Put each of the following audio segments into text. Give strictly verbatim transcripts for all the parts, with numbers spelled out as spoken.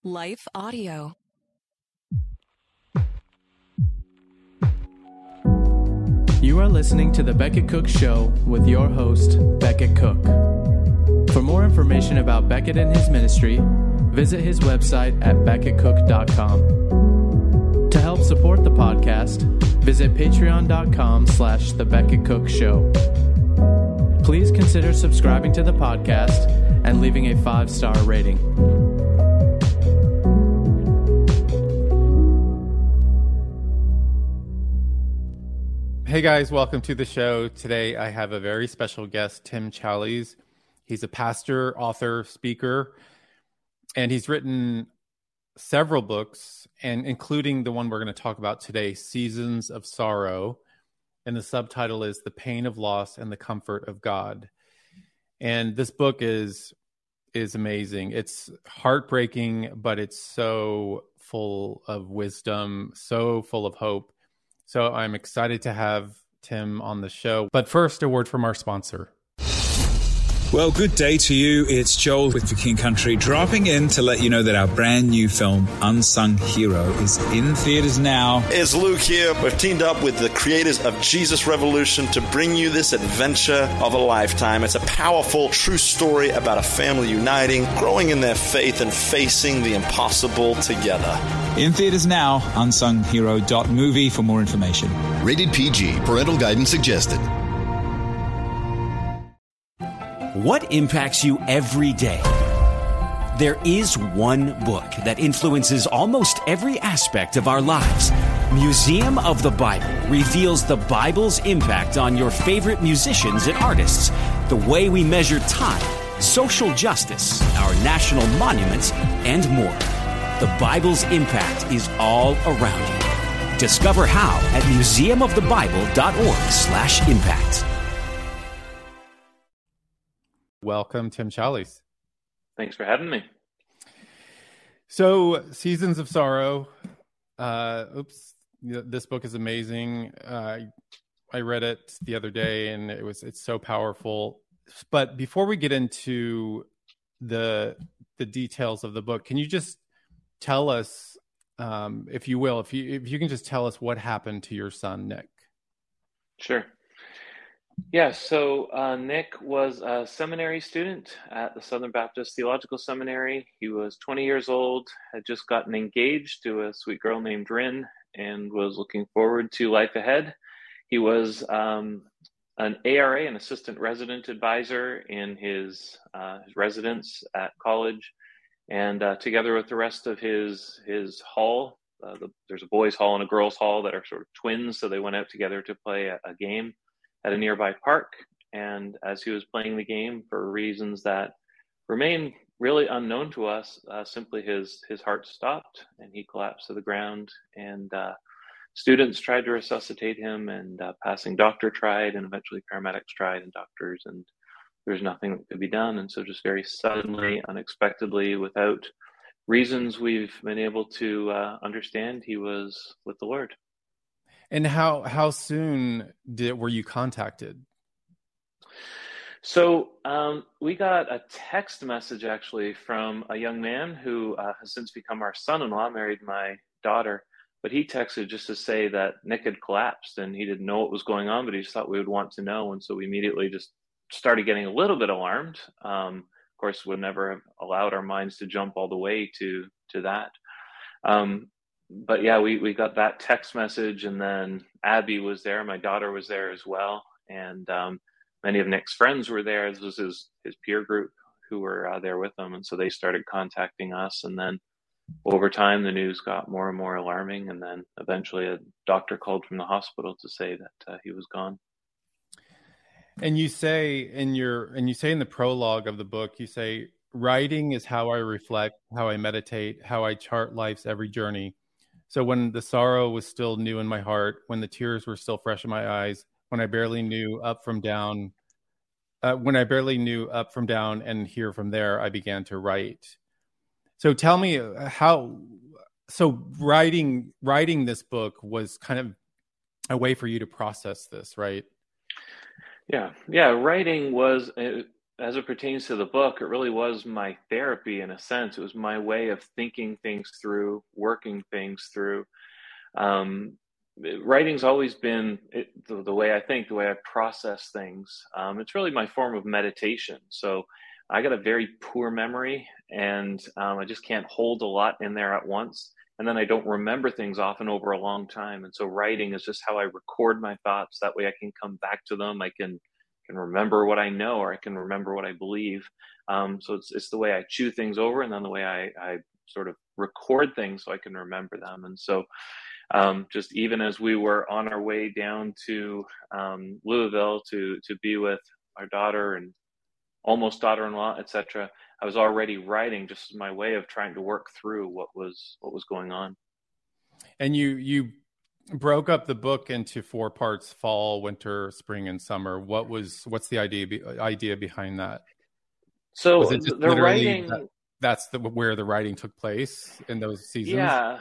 Life Audio. You are listening to The Becket Cook Show with your host, Becket Cook. For more information about Becket and his ministry, visit his website at becket cook dot com. To help support the podcast, visit patreon.com slash The Becket Cook Show. Please consider subscribing to the podcast and leaving a five-star rating. Hey guys, welcome to the show. Today I have a very special guest, Tim Challies. He's a pastor, author, speaker, and he's written several books, and including the one we're going to talk about today, Seasons of Sorrow. And the subtitle is The Pain of Loss and the Comfort of God. And this book is is amazing. It's heartbreaking, but it's so full of wisdom, so full of hope. So I'm excited to have Tim on the show. But first, a word from our sponsor. Well, good day to you. It's Joel with For King Country, dropping in to let you know that our brand new film, Unsung Hero, is in theaters now. It's Luke here. We've teamed up with the creators of Jesus Revolution to bring you this adventure of a lifetime. It's a powerful, true story about a family uniting, growing in their faith, and facing the impossible together. In theaters now, unsung hero dot movie for more information. Rated P G. Parental guidance suggested. What impacts you every day? There is one book that influences almost every aspect of our lives. Museum of the Bible reveals the Bible's impact on your favorite musicians and artists, the way we measure time, social justice, our national monuments, and more. The Bible's impact is all around you. Discover how at museum of the bible dot org slash impact. Welcome, Tim Challies. Thanks for having me. So, Seasons of Sorrow. Uh, oops, this book is amazing. Uh, I read it the other day, and it was it's so powerful. But before we get into the the details of the book, can you just tell us, um, if you will, if you if you can just tell us what happened to your son, Nick? Sure. Yeah, so uh, Nick was a seminary student at the Southern Baptist Theological Seminary. He was twenty years old, had just gotten engaged to a sweet girl named Rin, and was looking forward to life ahead. He was um, an A R A, an assistant resident advisor in his, uh, his residence at college, and uh, together with the rest of his, his hall, uh, the, there's a boys' hall and a girls' hall that are sort of twins, so they went out together to play a, a game at a nearby park. And as he was playing the game, for reasons that remain really unknown to us, uh, simply his his heart stopped and he collapsed to the ground. And uh, students tried to resuscitate him, and uh, passing doctor tried, and eventually paramedics tried, and doctors, and there's nothing that could be done. And so just very suddenly, unexpectedly, without reasons we've been able to uh, understand, he was with the Lord. And how how soon did were you contacted? So um, we got a text message actually from a young man who uh, has since become our son-in-law, married my daughter. But he texted just to say that Nick had collapsed, and he didn't know what was going on, but he just thought we would want to know. And so we immediately just started getting a little bit alarmed. Um, of course, we'd never have allowed our minds to jump all the way to to that. Um, But yeah, we, we got that text message, and then Abby was there. My daughter was there as well. And um, many of Nick's friends were there. This was his, his peer group who were uh, there with him. And so they started contacting us. And then over time, the news got more and more alarming. And then eventually a doctor called from the hospital to say that uh, he was gone. And you say in your, and you say in the prologue of the book, you say, writing is how I reflect, how I meditate, how I chart life's every journey. So when the sorrow was still new in my heart, when the tears were still fresh in my eyes, when I barely knew up from down, uh, when I barely knew up from down and here from there, I began to write. So tell me how, so writing, writing this book was kind of a way for you to process this, right? Yeah. Yeah. Writing was, uh, as it pertains to the book, it really was my therapy in a sense. It was my way of thinking things through, working things through. Um, writing's always been it, the, the way I think, the way I process things. Um, it's really my form of meditation. So I got a very poor memory, and um, I just can't hold a lot in there at once. And then I don't remember things often over a long time. And so writing is just how I record my thoughts. That way I can come back to them. I can can remember what I know, or I can remember what I believe. Um, so it's it's the way I chew things over, and then the way I, I sort of record things so I can remember them. And so um, just even as we were on our way down to um, Louisville to to be with our daughter and almost daughter-in-law, et cetera, I was already writing just as my way of trying to work through what was what was going on. And you you broke up the book into four parts: fall, winter, spring, and summer. What was what's the idea be, idea behind that? So was it just the writing that, that's the where the writing took place in those seasons? Yeah.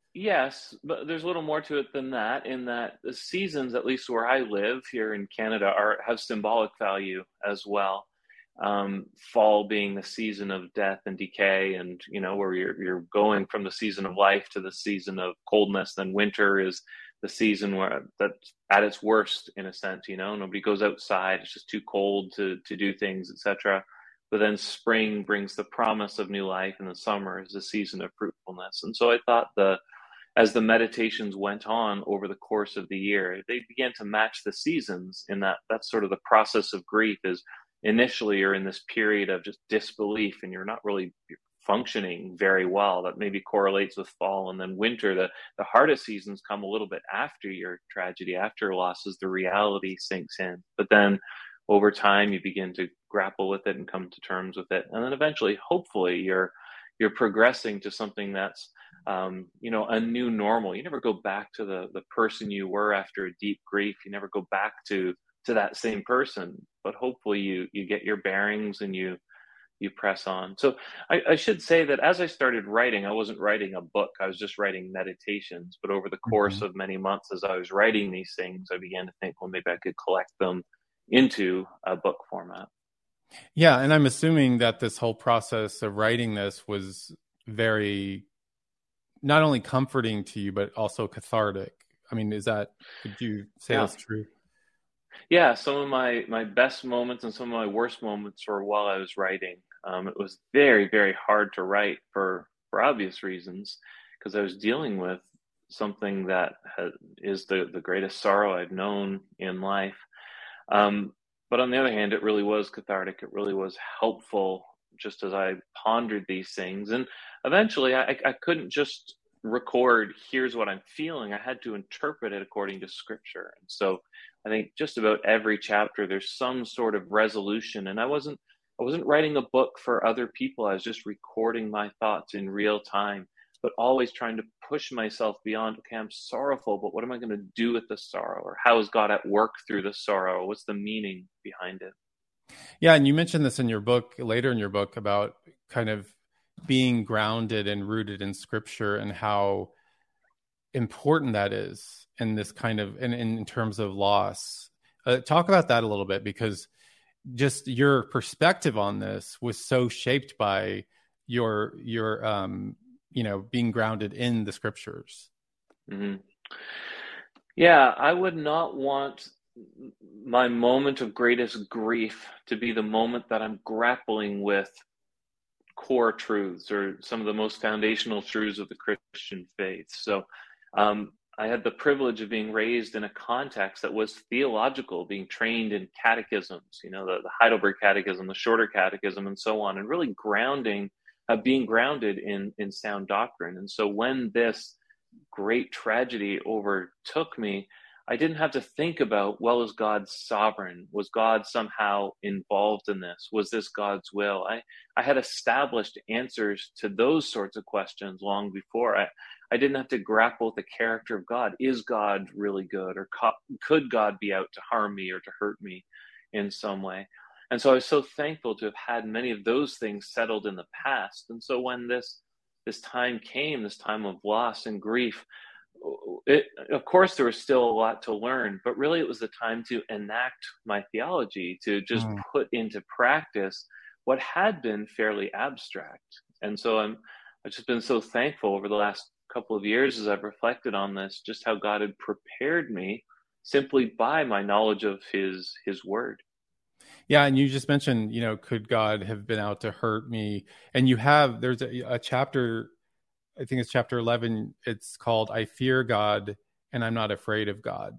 Yes, but there's a little more to it than that, in that the seasons, at least where I live here in Canada, are have symbolic value as well. Um, fall being the season of death and decay, and you know, where you're you're going from the season of life to the season of coldness. Then winter is the season where that's at its worst, in a sense. You know, nobody goes outside; it's just too cold to to do things, et cetera. But then spring brings the promise of new life, and the summer is the season of fruitfulness. And so I thought the as the meditations went on over the course of the year, they began to match the seasons. In that that's sort of the process of grief. Is initially you're in this period of just disbelief, and you're not really functioning very well. That maybe correlates with fall. And then winter, the, the hardest seasons come a little bit after your tragedy, after losses, the reality sinks in. But then over time, you begin to grapple with it and come to terms with it. And then eventually, hopefully, you're you're progressing to something that's, um, you know, a new normal. You never go back to the the person you were after a deep grief. You never go back to to that same person, but hopefully you you get your bearings and you you press on. So I, I should say that as I started writing, I wasn't writing a book. I was just writing meditations. But over the course Mm-hmm. of many months, as I was writing these things, I began to think, well, maybe I could collect them into a book format. Yeah, and I'm assuming that this whole process of writing this was very not only comforting to you, but also cathartic. I mean, is that, could you say Yeah. that's true? Yeah, some of my my best moments and some of my worst moments were while I was writing. Um, it was very, very hard to write for for obvious reasons, because I was dealing with something that ha is the the greatest sorrow I've known in life. Um, but on the other hand, it really was cathartic. It really was helpful, just as I pondered these things. And eventually, I, I couldn't just record, here's what I'm feeling. I had to interpret it according to scripture. And so I think just about every chapter, there's some sort of resolution. And I wasn't, I wasn't writing a book for other people. I was just recording my thoughts in real time, but always trying to push myself beyond, okay, I'm sorrowful, but what am I going to do with the sorrow? Or how is God at work through the sorrow? What's the meaning behind it? Yeah, and you mentioned this in your book, later in your book, about kind of being grounded and rooted in scripture and how important that is in this kind of, in, in terms of loss. Uh, talk about that a little bit, because just your perspective on this was so shaped by your, your, um, you know, being grounded in the scriptures. Mm-hmm. Yeah, I would not want my moment of greatest grief to be the moment that I'm grappling with core truths or some of the most foundational truths of the Christian faith. So um, I had the privilege of being raised in a context that was theological, being trained in catechisms, you know, the, the Heidelberg Catechism, the Shorter Catechism, and so on, and really grounding, uh, being grounded in in sound doctrine. And so when this great tragedy overtook me, I didn't have to think about, well, is God sovereign? Was God somehow involved in this? Was this God's will? I, I had established answers to those sorts of questions long before. I, I didn't have to grapple with the character of God. Is God really good? Or co- could God be out to harm me or to hurt me in some way? And so I was so thankful to have had many of those things settled in the past. And so when this this time came, this time of loss and grief, it, of course, there was still a lot to learn, but really it was the time to enact my theology, to just Mm. put into practice what had been fairly abstract. And so I'm, I've just been so thankful over the last couple of years as I've reflected on this, just how God had prepared me simply by my knowledge of his, his word. Yeah, and you just mentioned, you know, could God have been out to hurt me? And you have, there's a, a chapter, I think it's chapter eleven. It's called "I Fear God and I'm Not Afraid of God."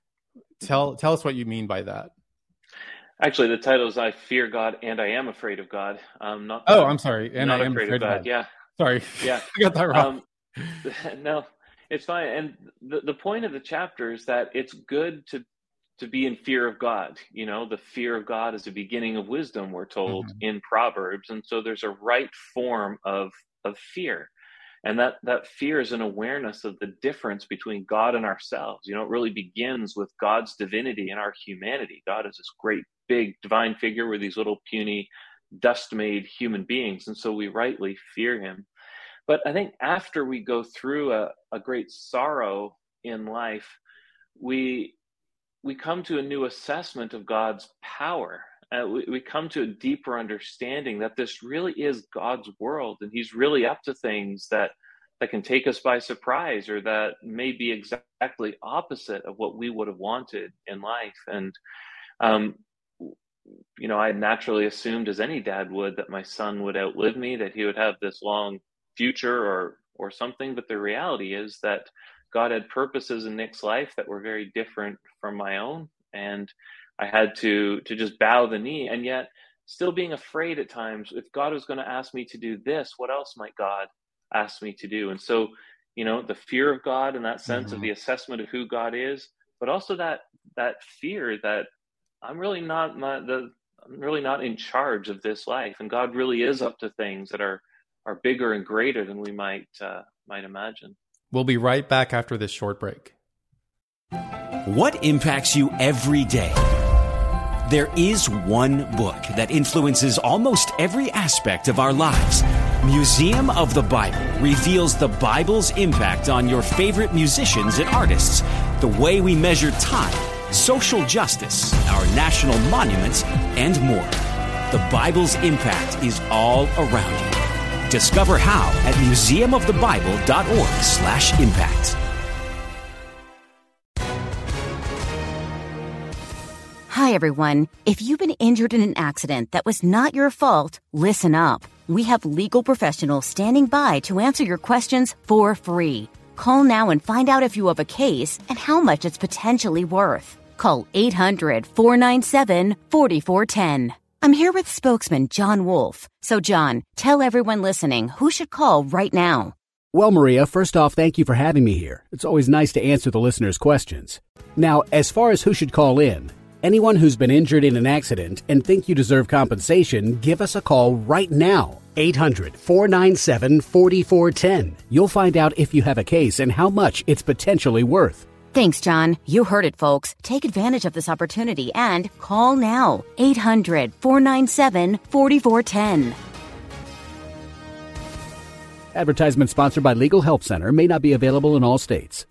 Tell tell us what you mean by that. Actually, the title is "I Fear God and I Am Afraid of God." Um, not Oh, I'm I'm sorry, and not I am afraid, afraid of of God. God. Yeah, Sorry, yeah. I got that wrong. Um, no, it's fine. And the the point of the chapter is that it's good to to be in fear of God. You know, the fear of God is the beginning of wisdom, we're told Mhm. in Proverbs, and so there's a right form of of fear. And that, that fear is an awareness of the difference between God and ourselves. You know, it really begins with God's divinity and our humanity. God is this great, big, divine figure. We're these little puny, dust-made human beings. And so we rightly fear him. But I think after we go through a, a great sorrow in life, we we come to a new assessment of God's power. Uh, we, we come to a deeper understanding that this really is God's world, and he's really up to things that that can take us by surprise, or that may be exactly opposite of what we would have wanted in life. And um, you know, I naturally assumed, as any dad would, that my son would outlive me, that he would have this long future or or something. But the reality is that God had purposes in Nick's life that were very different from my own, and I had to to just bow the knee, and yet still being afraid at times. If God was going to ask me to do this, what else might God ask me to do? And so, you know, the fear of God, in that sense of Mhm. the assessment of who God is, but also that that fear that I'm really not, not the I'm really not in charge of this life, and God really is up to things that are are bigger and greater than we might uh, might imagine. We'll be right back after this short break. What impacts you every day? There is one book that influences almost every aspect of our lives. Museum of the Bible reveals the Bible's impact on your favorite musicians and artists, the way we measure time, social justice, our national monuments, and more. The Bible's impact is all around you. Discover how at museum of the bible dot org slash impact. Hi, everyone. If you've been injured in an accident that was not your fault, listen up. We have legal professionals standing by to answer your questions for free. Call now and find out if you have a case and how much it's potentially worth. Call eight hundred, four nine seven, four four one zero. I'm here with spokesman John Wolf. So, John, tell everyone listening who should call right now. Well, Maria, first off, thank you for having me here. It's always nice to answer the listeners' questions. Now, as far as who should call in, anyone who's been injured in an accident and think you deserve compensation, give us a call right now. eight hundred, four nine seven, four four one zero. You'll find out if you have a case and how much it's potentially worth. Thanks, John. You heard it, folks. Take advantage of this opportunity and call now. eight hundred, four nine seven, four four one zero. Advertisement sponsored by Legal Help Center. May not be available in all states.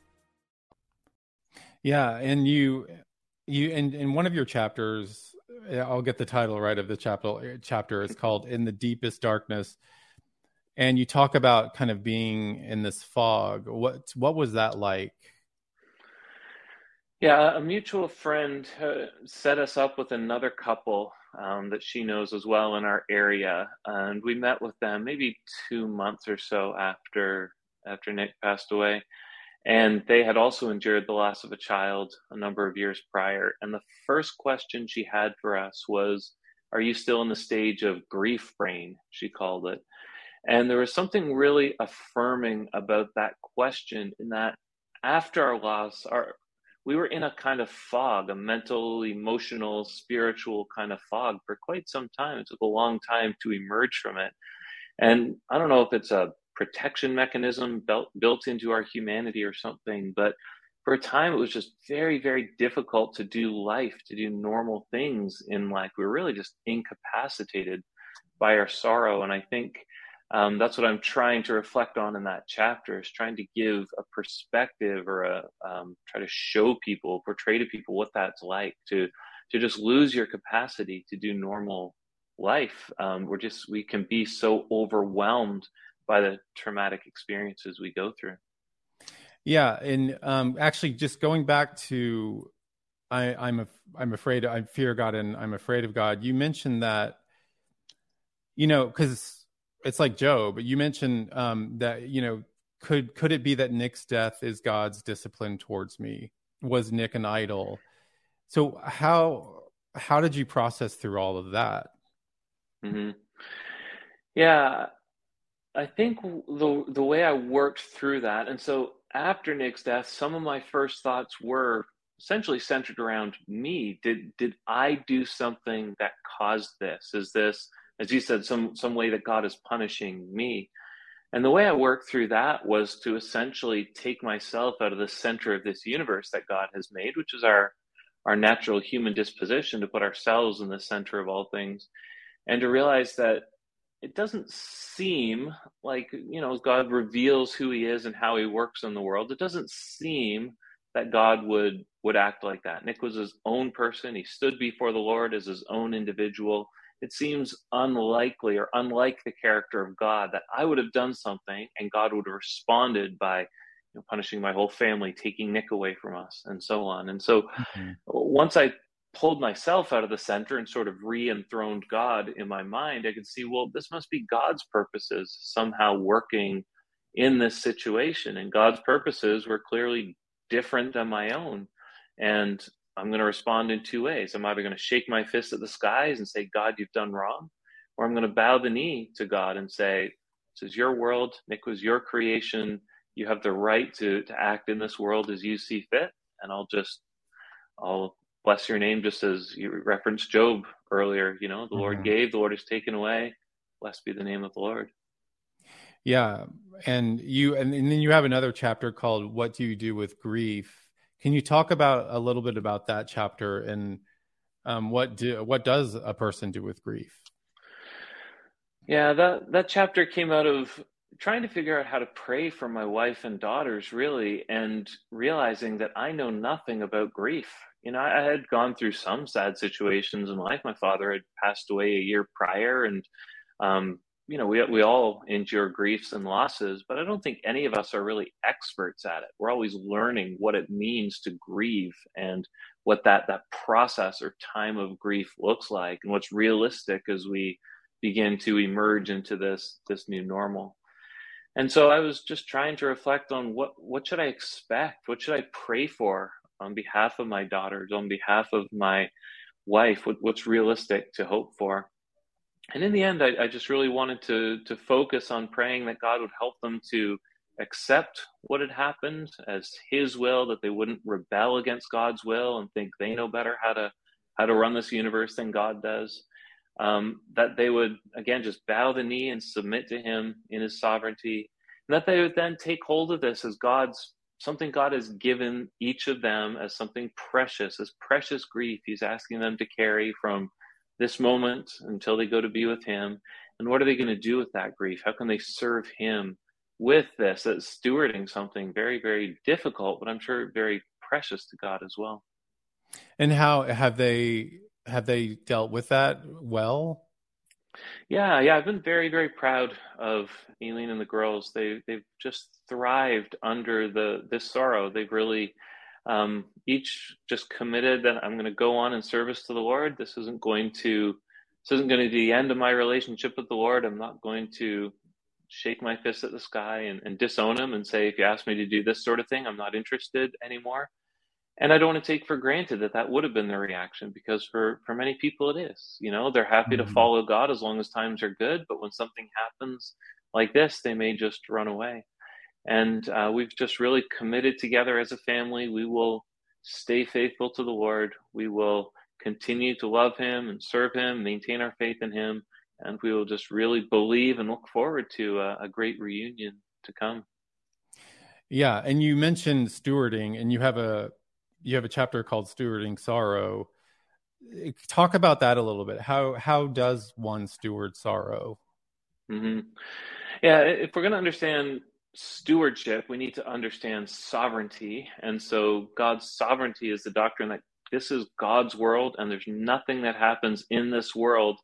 Yeah, and you, you, in in one of your chapters, I'll get the title right of the chapter. Chapter is called "In the Deepest Darkness," and you talk about kind of being in this fog. What what was that like? Yeah, a mutual friend uh, set us up with another couple um, that she knows as well in our area, and we met with them maybe two months or so after after Nick passed away, and they had also endured the loss of a child a number of years prior. And the first question she had for us was, "Are you still in the stage of grief brain?" she called it. And there was something really affirming about that question, in that after our loss, our we were in a kind of fog, a mental, emotional, spiritual kind of fog for quite some time. It took a long time to emerge from it. And I don't know if it's a protection mechanism built, built into our humanity or something, but for a time it was just very, very difficult to do life, to do normal things in life. We were really just incapacitated by our sorrow. And I think Um, that's what I'm trying to reflect on in that chapter, is trying to give a perspective or a um, try to show people, portray to people what that's like to to just lose your capacity to do normal life. Um, we're just we can be so overwhelmed by the traumatic experiences we go through. Yeah, and um, actually, just going back to, I, I'm a, I'm afraid, I fear God, and I'm afraid of God. You mentioned that, you know, because it's like Job. You mentioned um, that, you know, could could it be that Nick's death is God's discipline towards me? Was Nick an idol? So how how did you process through all of that? Mm-hmm. Yeah, I think the the way I worked through that, and so after Nick's death, some of my first thoughts were essentially centered around me. Did did I do something that caused this? Is this, as you said, some some way that God is punishing me? And the way I worked through that was to essentially take myself out of the center of this universe that God has made, which is our our natural human disposition to put ourselves in the center of all things, and to realize that it doesn't seem like, you know, God reveals who he is and how he works in the world. It doesn't seem that God would would act like that. Nick was his own person. He stood before the Lord as his own individual. It seems unlikely or unlike the character of God that I would have done something and God would have responded by, you know, punishing my whole family, taking Nick away from us, and so on. And so mm-hmm. once I pulled myself out of the center and sort of re-enthroned God in my mind, I could see, well, this must be God's purposes somehow working in this situation. And God's purposes were clearly different than my own. And I'm going to respond in two ways. I'm either going to shake my fist at the skies and say, God, you've done wrong, or I'm going to bow the knee to God and say, this is your world. Nick was your creation. You have the right to, to act in this world as you see fit. And I'll just, I'll bless your name, just as you referenced Job earlier. You know, the mm-hmm. Lord gave, the Lord has taken away. Blessed be the name of the Lord. Yeah. And you, and, and then you have another chapter called What Do You Do with Grief? Can you talk about a little bit about that chapter and um, what do, what does a person do with grief? Yeah, that, that chapter came out of trying to figure out how to pray for my wife and daughters, really, and realizing that I know nothing about grief. You know, I had gone through some sad situations in life. My father had passed away a year prior, and, um, you know, we we all endure griefs and losses, but I don't think any of us are really experts at it. We're always learning what it means to grieve and what that, that process or time of grief looks like and what's realistic as we begin to emerge into this, this new normal. And so I was just trying to reflect on what, what should I expect? What should I pray for on behalf of my daughters, on behalf of my wife? What, what's realistic to hope for? And in the end, I, I just really wanted to to focus on praying that God would help them to accept what had happened as his will, that they wouldn't rebel against God's will and think they know better how to how to run this universe than God does. Um, that they would, again, just bow the knee and submit to him in his sovereignty. And that they would then take hold of this as God's, something God has given each of them as something precious, as precious grief he's asking them to carry from this moment until they go to be with him. And what are they going to do with that grief? How can they serve him with this? That's stewarding something very, very difficult, but I'm sure very precious to God as well. And how have they have they dealt with that well? Yeah, yeah, I've been very, very proud of Aileen and the girls. They they've just thrived under the this sorrow. They've really Um, each just committed that I'm going to go on in service to the Lord. This isn't going to, this isn't going to be the end of my relationship with the Lord. I'm not going to shake my fist at the sky and, and disown him and say, if you ask me to do this sort of thing, I'm not interested anymore. And I don't want to take for granted that that would have been their reaction, because for, for many people it is. You know, they're happy mm-hmm. to follow God as long as times are good, but when something happens like this, they may just run away. And uh, we've just really committed together as a family. We will stay faithful to the Lord. We will continue to love him and serve him, maintain our faith in him, and we will just really believe and look forward to a, a great reunion to come. Yeah, and you mentioned stewarding, and you have a you have a chapter called Stewarding Sorrow. Talk about that a little bit. How how does one steward sorrow? Mm-hmm. Yeah, if we're going to understand stewardship, we need to understand sovereignty. And so God's sovereignty is the doctrine that this is God's world, and there's nothing that happens in this world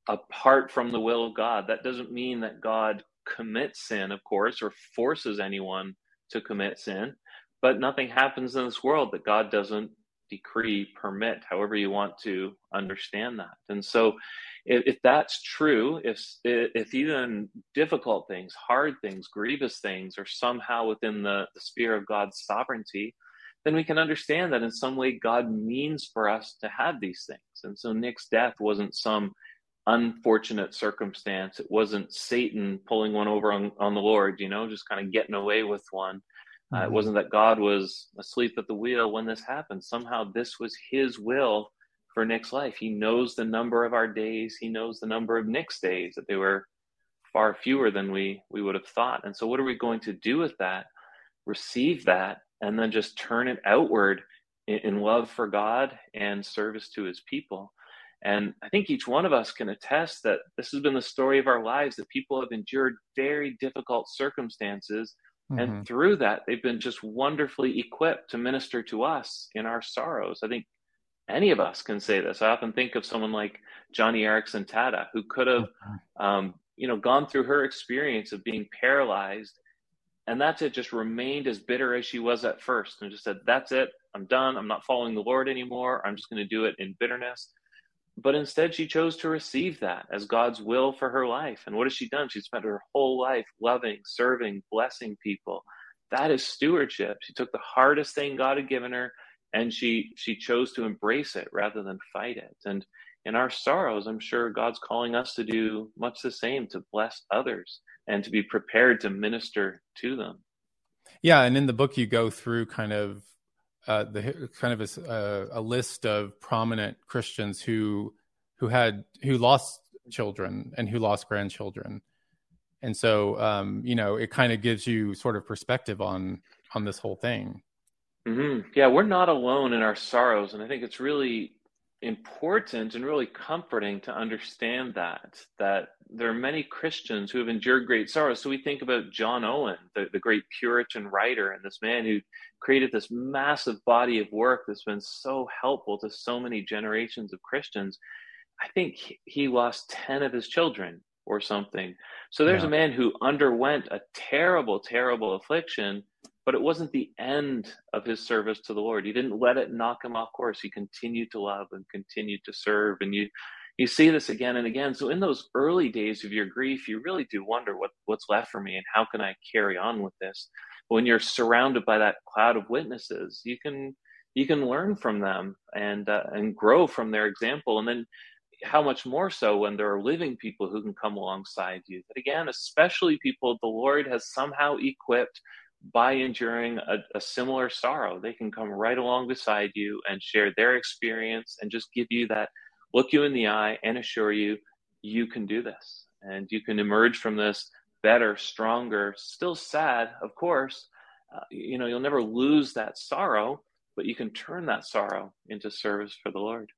apart from the will of God. That doesn't mean that God commits sin, of course, or forces anyone to commit sin, but nothing happens in this world that God doesn't decree, permit, however you want to understand that. And so if, if that's true, if if even difficult things, hard things, grievous things are somehow within the, the sphere of God's sovereignty, then we can understand that in some way God means for us to have these things. And so Nick's death wasn't some unfortunate circumstance. It wasn't Satan pulling one over on, on the Lord, you know, just kind of getting away with one. Mm-hmm. Uh, it wasn't that God was asleep at the wheel when this happened. Somehow this was his will for Nick's life. He knows the number of our days. He knows the number of Nick's days, that they were far fewer than we, we would have thought. And so what are we going to do with that? Receive that, and then just turn it outward in, in love for God and service to his people. And I think each one of us can attest that this has been the story of our lives, that people have endured very difficult circumstances. Mm-hmm. And through that, they've been just wonderfully equipped to minister to us in our sorrows. I think any of us can say this. I often think of someone like Johnny Erickson Tada, who could have, um, you know, gone through her experience of being paralyzed, and that's it, just remained as bitter as she was at first, and just said, that's it, I'm done, I'm not following the Lord anymore, I'm just going to do it in bitterness. But instead, she chose to receive that as God's will for her life. And what has she done? She spent her whole life loving, serving, blessing people. That is stewardship. She took the hardest thing God had given her, and she she chose to embrace it rather than fight it. And in our sorrows, I'm sure God's calling us to do much the same, to bless others and to be prepared to minister to them. Yeah, and in the book, you go through kind of Uh, the kind of a, a list of prominent Christians who who had who lost children and who lost grandchildren, and so um, you know, it kind of gives you sort of perspective on on this whole thing. Mm-hmm. Yeah, we're not alone in our sorrows, and I think it's really important and really comforting to understand that that there are many Christians who have endured great sorrow. So we think about John Owen, the, the great Puritan writer, and this man who created this massive body of work that's been so helpful to so many generations of Christians. I think he lost ten of his children or something. So there's yeah. a man who underwent a terrible, terrible affliction, but it wasn't the end of his service to the Lord. He didn't let it knock him off course. He continued to love and continued to serve. And you you see this again and again. So in those early days of your grief, you really do wonder what, what's left for me and how can I carry on with this? When you're surrounded by that cloud of witnesses, you can you can learn from them and uh, and grow from their example. And then how much more so when there are living people who can come alongside you. But again, especially people the Lord has somehow equipped by enduring a, a similar sorrow. They can come right along beside you and share their experience and just give you that, look you in the eye and assure you, you can do this. And you can emerge from this better, stronger, still sad, of course. Uh, you know, you'll never lose that sorrow, but you can turn that sorrow into service for the Lord.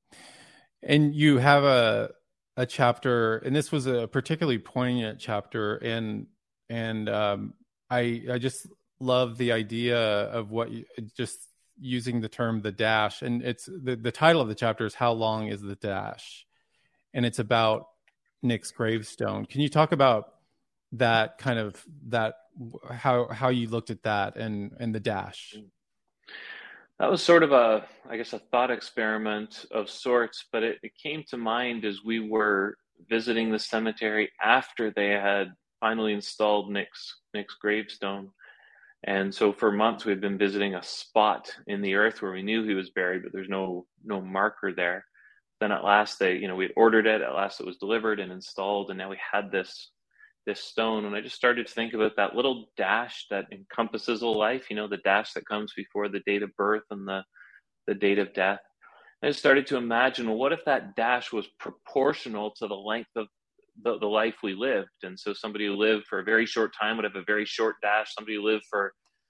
And you have a a chapter, and this was a particularly poignant chapter, and and um, I I just love the idea of what you, just using the term the dash, and it's the, the title of the chapter is How Long is the Dash? And it's about Nick's gravestone. Can you talk about that kind of that how how you looked at that and and the dash? That was sort of a, I guess, a thought experiment of sorts, but it, it came to mind as we were visiting the cemetery after they had finally installed Nick's Nick's gravestone. And so for months we've been visiting a spot in the earth where we knew he was buried, but there's no no marker there. Then at last they, you know, we had ordered it, at last it was delivered and installed, and now we had this this stone. And I just started to think about that little dash that encompasses a life, you know, the dash that comes before the date of birth and the, the date of death. And I started to imagine, well, what if that dash was proportional to the length of the, the life we lived? And so somebody who lived for a very short time would have a very short dash. Somebody who lived for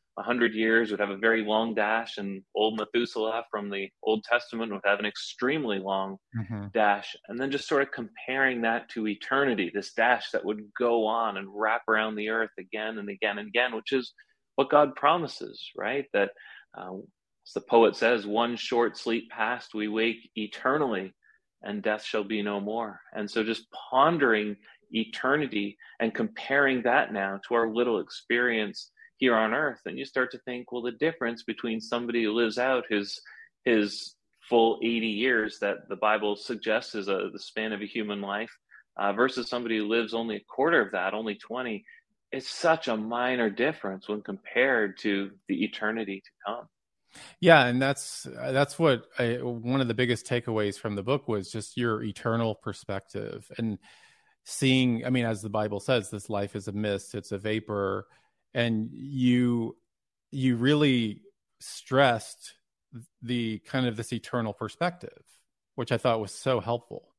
one hundred years would have a very long dash, and old Methuselah from the Old Testament would have an extremely long Mm-hmm. dash. And then just sort of comparing that to eternity, this dash that would go on and wrap around the earth again and again and again, which is what God promises, right? That, uh, as the poet says, one short sleep past, we wake eternally, and death shall be no more. And so just pondering eternity and comparing that now to our little experience here on earth, and you start to think, well, the difference between somebody who lives out his his full eighty years that the Bible suggests is a, the span of a human life, uh, versus somebody who lives only a quarter of that, only twenty, it's such a minor difference when compared to the eternity to come. Yeah, and that's that's what I, one of the biggest takeaways from the book was just your eternal perspective and seeing. I mean, as the Bible says, this life is a mist; it's a vapor. And you you really stressed the kind of this eternal perspective, which I thought was so helpful.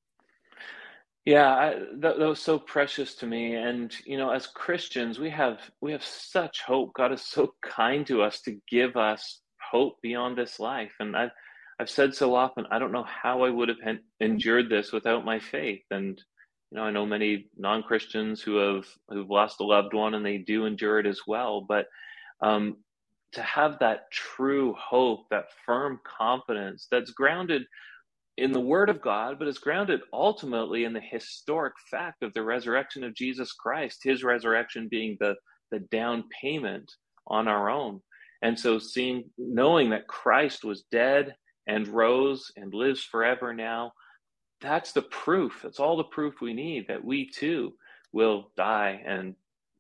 Yeah, I, that, that was so precious to me. And, you know, as Christians, we have we have such hope. God is so kind to us to give us hope beyond this life. And I've, I've said so often, I don't know how I would have endured this without my faith. And you know, I know many non-Christians who have who've lost a loved one, and they do endure it as well. But um, to have that true hope, that firm confidence that's grounded in the Word of God, but is grounded ultimately in the historic fact of the resurrection of Jesus Christ, his resurrection being the, the down payment on our own. And so seeing, knowing that Christ was dead and rose and lives forever now, that's the proof. That's all the proof we need that we too will die and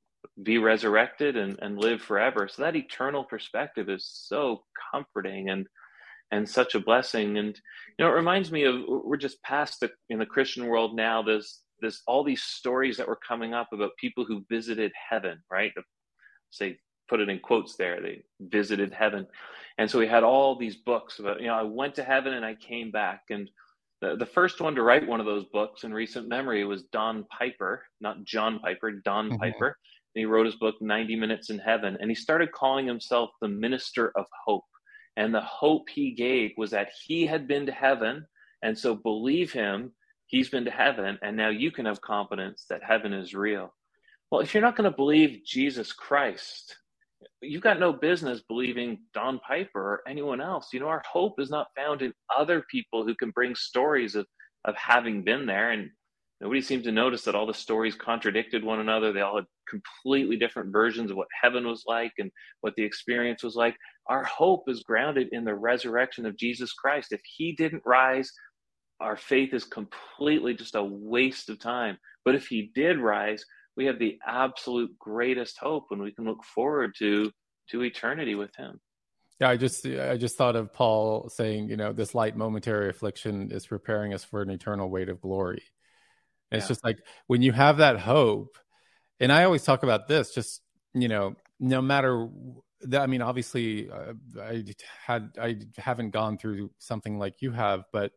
be resurrected and, and live forever. So that eternal perspective is so comforting and and such a blessing. And you know, it reminds me of, we're just past the in the Christian world now. There's this all these stories that were coming up about people who visited heaven, right? Say, put it in quotes there. They visited heaven, and so we had all these books about, you know, I went to heaven and I came back. And The, the first one to write one of those books in recent memory was Don Piper, not John Piper, Don mm-hmm. Piper. And he wrote his book, ninety minutes in Heaven. And he started calling himself the minister of hope. And the hope he gave was that he had been to heaven. And so believe him, he's been to heaven. And now you can have confidence that heaven is real. Well, if you're not going to believe Jesus Christ, you've got no business believing Don Piper or anyone else. You know, our hope is not found in other people who can bring stories of, of having been there. And nobody seemed to notice that all the stories contradicted one another. They all had completely different versions of what heaven was like and what the experience was like. Our hope is grounded in the resurrection of Jesus Christ. If he didn't rise, our faith is completely just a waste of time. But if he did rise, we have the absolute greatest hope, and we can look forward to to eternity with him. Yeah, I just I just thought of Paul saying, you know, this light momentary affliction is preparing us for an eternal weight of glory. And yeah. It's just like when you have that hope, and I always talk about this, just, you know, no matter that, I mean, obviously uh, I had I haven't gone through something like you have, but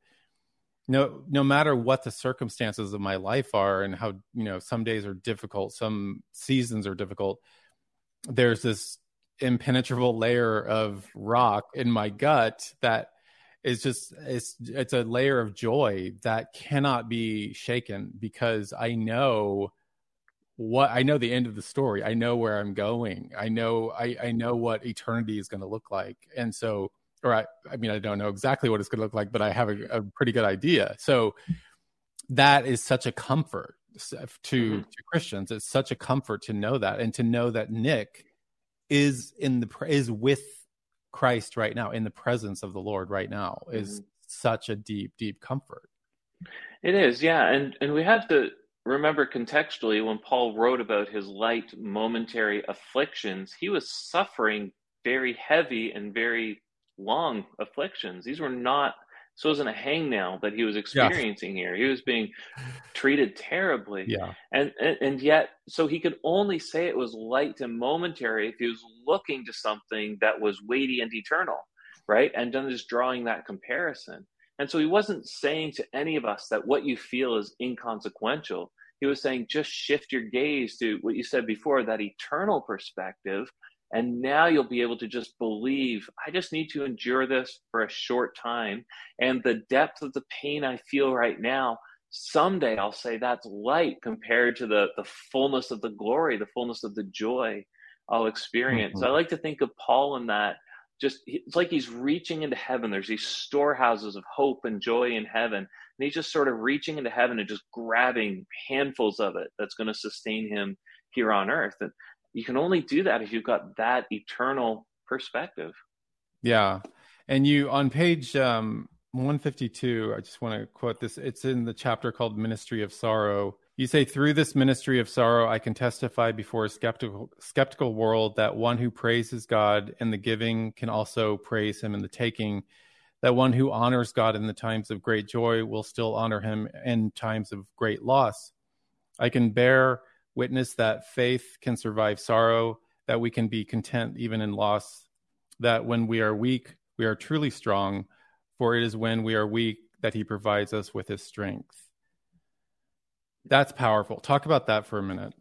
No, no matter what the circumstances of my life are and how, you know, some days are difficult, some seasons are difficult, there's this impenetrable layer of rock in my gut that is just, it's, it's a layer of joy that cannot be shaken because I know what, I know the end of the story. I know where I'm going. I know, I, I know what eternity is going to look like. And so, Or I, I mean, I don't know exactly what it's going to look like, but I have a, a pretty good idea. So that is such a comfort to, mm-hmm. to Christians. It's such a comfort to know that, and to know that Nick is in the is with Christ right now, in the presence of the Lord right now, mm-hmm. is such a deep, deep comfort. It is, yeah, and and we have to remember contextually when Paul wrote about his light momentary afflictions, he was suffering very heavy and very long afflictions. These were not, so it wasn't a hangnail that he was experiencing yeah. here. He was being treated terribly. Yeah. And, and and yet, so he could only say it was light and momentary if he was looking to something that was weighty and eternal, right? And then just drawing that comparison. And so he wasn't saying to any of us that what you feel is inconsequential. He was saying, just shift your gaze to what you said before, that eternal perspective, And now you'll be able to just believe, I just need to endure this for a short time. And the depth of the pain I feel right now, someday I'll say that's light compared to the, the fullness of the glory, the fullness of the joy I'll experience. Mm-hmm. So I like to think of Paul in that. Just, it's like he's reaching into heaven. There's these storehouses of hope and joy in heaven. And he's just sort of reaching into heaven and just grabbing handfuls of it that's going to sustain him here on earth. And you can only do that if you've got that eternal perspective. Yeah. And you, on page um, one fifty-two, I just want to quote this. It's in the chapter called Ministry of Sorrow. You say, through this ministry of sorrow, I can testify before a skeptical, skeptical world that one who praises God in the giving can also praise him in the taking, that one who honors God in the times of great joy will still honor him in times of great loss. I can bear witness that faith can survive sorrow, that we can be content even in loss, that when we are weak, we are truly strong, for it is when we are weak that he provides us with his strength. That's powerful. Talk about that for a minute.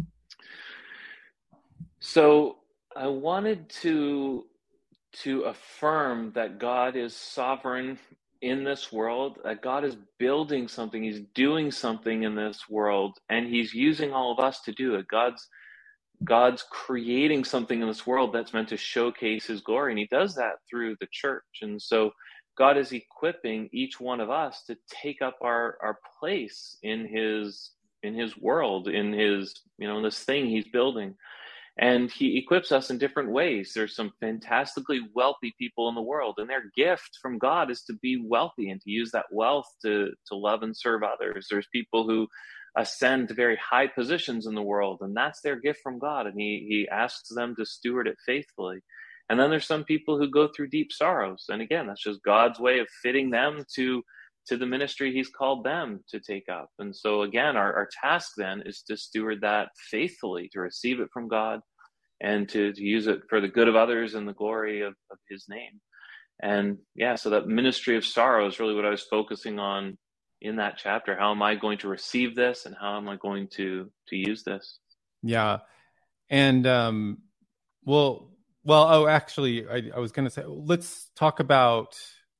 So I wanted to, to affirm that God is sovereign in this world, that God is building something, he's doing something in this world, and he's using all of us to do it. God's God's creating something in this world that's meant to showcase his glory, and he does that through the church. And so God is equipping each one of us to take up our, our place in his in his world, in his, you know, this thing he's building. And he equips us in different ways. There's some fantastically wealthy people in the world, and their gift from God is to be wealthy and to use that wealth to, to love and serve others. There's people who ascend to very high positions in the world, and that's their gift from God, and he, he asks them to steward it faithfully. And then there's some people who go through deep sorrows, and again, that's just God's way of fitting them to, to the ministry he's called them to take up. And so again, our, our task then is to steward that faithfully, to receive it from God, and to, to use it for the good of others and the glory of, of his name. And yeah, so that ministry of sorrow is really what I was focusing on in that chapter. How am I going to receive this, and how am I going to to use this? Yeah. And um well well oh actually I, I was gonna say, let's talk about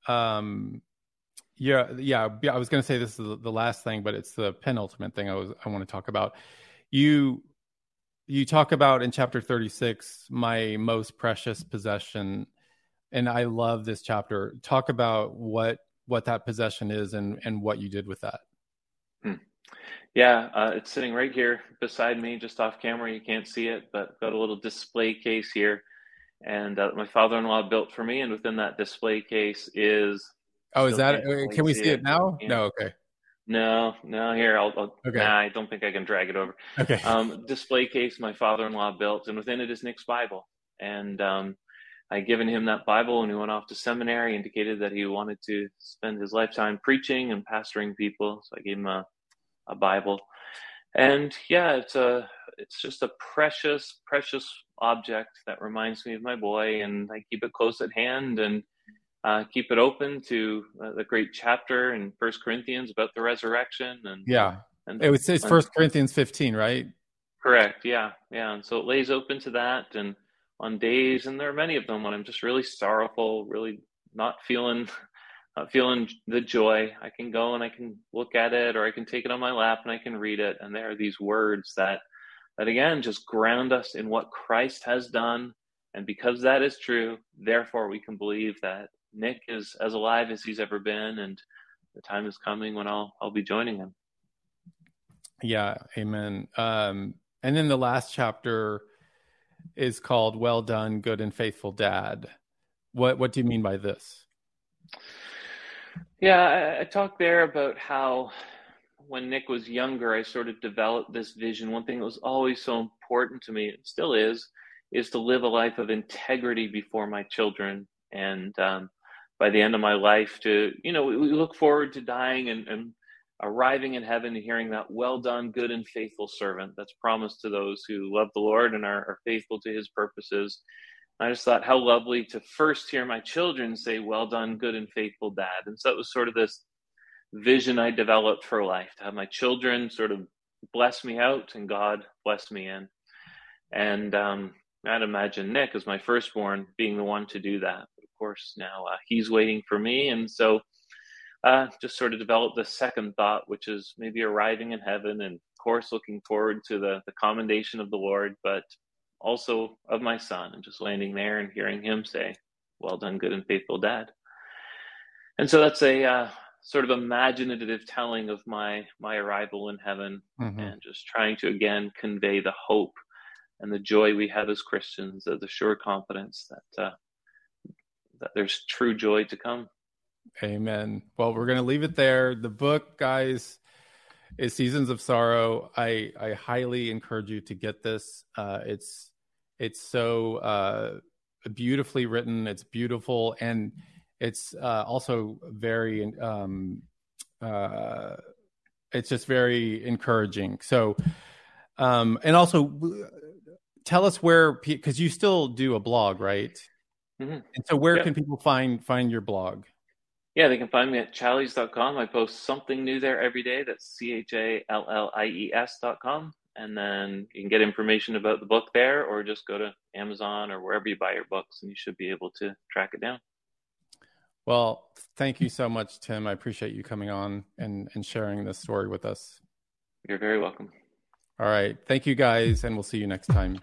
um yeah yeah I was gonna say this is the, the last thing, but it's the penultimate thing I was I want to talk about. You you talk about in chapter thirty-six, my most precious possession, and I love this chapter. Talk about what what that possession is and, and what you did with that. Hmm. Yeah, uh, it's sitting right here beside me, just off camera. You can't see it, but got a little display case here. And uh, my father-in-law built for me. And within that display case is... Oh, is that... Can we see it, it now? Yeah. No, okay. No, no, here, I'll... I'll okay. Nah, I don't think I can drag it over. Okay. Um, display case my father-in-law built, and within it is Nick's Bible. And... Um, I'd given him that Bible when he went off to seminary, indicated that he wanted to spend his lifetime preaching and pastoring people. So I gave him a, a Bible. And yeah, it's a, it's just a precious, precious object that reminds me of my boy, and I keep it close at hand and uh, keep it open to uh, the great chapter in First Corinthians about the resurrection. And yeah, and, it would say it's First Corinthians fifteen, right? Correct. Yeah. Yeah. And so it lays open to that. And on days, and there are many of them when I'm just really sorrowful, really not feeling, not feeling the joy, I can go and I can look at it, or I can take it on my lap and I can read it. And there are these words that, that again, just ground us in what Christ has done. And because that is true, therefore we can believe that Nick is as alive as he's ever been. And the time is coming when I'll, I'll be joining him. Yeah. Amen. Um, and then the last chapter is called Well Done, Good and Faithful Dad. What what do you mean by this? Yeah, I, I talked there about how when Nick was younger, I sort of developed this vision. One thing that was always so important to me, it still is, is to live a life of integrity before my children. And um, by the end of my life, to, you know, we, we look forward to dying and, and arriving in heaven and hearing that well done, good and faithful servant that's promised to those who love the Lord and are, are faithful to his purposes. I just thought how lovely to first hear my children say, well done, good and faithful dad. And so it was sort of this vision I developed for life, to have my children sort of bless me out and God bless me in. And um, I'd imagine Nick, as my firstborn, being the one to do that. But of course, now uh, he's waiting for me. And so uh, just sort of developed the second thought, which is maybe arriving in heaven and, of course, looking forward to the, the commendation of the Lord, but also of my son, and just landing there and hearing him say, "Well done, good and faithful dad." And so that's a uh, sort of imaginative telling of my my arrival in heaven, mm-hmm. and just trying to, again, convey the hope and the joy we have as Christians, the sure confidence that uh, that there's true joy to come. Amen. Well, we're going to leave it there. The book, guys, is Seasons of Sorrow. I, I highly encourage you to get this. Uh, it's it's so uh, beautifully written. It's beautiful, and it's uh, also very um, uh, it's just very encouraging. So, um, and also tell us where, because you still do a blog, right? Mm-hmm. And so where yep. can people find find your blog? Yeah, they can find me at challies dot com. I post something new there every day. That's C H A L L I E S dot com. And then you can get information about the book there, or just go to Amazon or wherever you buy your books, and you should be able to track it down. Well, thank you so much, Tim. I appreciate you coming on and, and sharing this story with us. You're very welcome. All right. Thank you, guys, and we'll see you next time.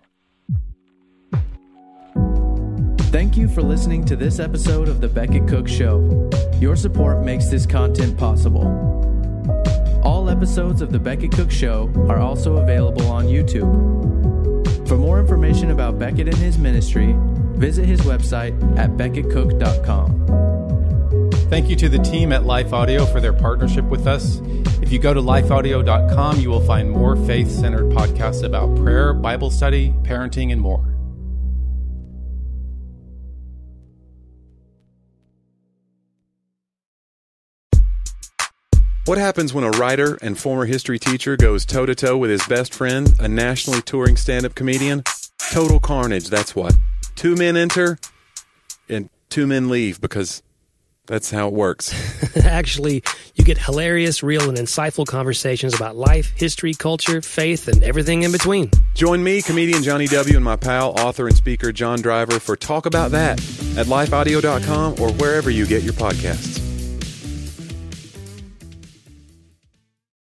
Thank you for listening to this episode of The Becket Cook Show. Your support makes this content possible. All episodes of The Becket Cook Show are also available on YouTube. For more information about Becket and his ministry, visit his website at becket cook dot com. Thank you to the team at Life Audio for their partnership with us. If you go to life audio dot com, you will find more faith-centered podcasts about prayer, Bible study, parenting, and more. What happens when a writer and former history teacher goes toe-to-toe with his best friend, a nationally touring stand-up comedian? Total carnage, that's what. Two men enter, and two men leave, because that's how it works. Actually, you get hilarious, real, and insightful conversations about life, history, culture, faith, and everything in between. Join me, comedian Johnny W., and my pal, author and speaker John Driver for Talk About That at life audio dot com or wherever you get your podcasts.